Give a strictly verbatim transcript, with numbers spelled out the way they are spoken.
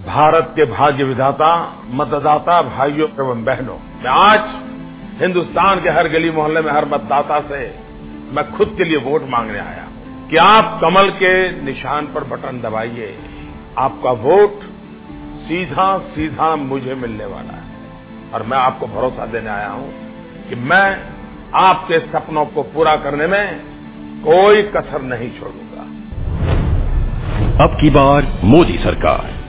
भारत के भाग्य विधाता, मतदाता भाइयों एवं बहनों, मैं आज हिंदुस्तान के हर गली मोहल्ले में हर मतदाता से मैं खुद के लिए वोट मांगने आया हूं कि आप कमल के निशान पर बटन दबाइए। आपका वोट सीधा सीधा मुझे मिलने वाला है और मैं आपको भरोसा देने आया हूं कि मैं आपके सपनों को पूरा करने में कोई कसर नहीं छोड़ूंगा। अब की बार मोदी सरकार।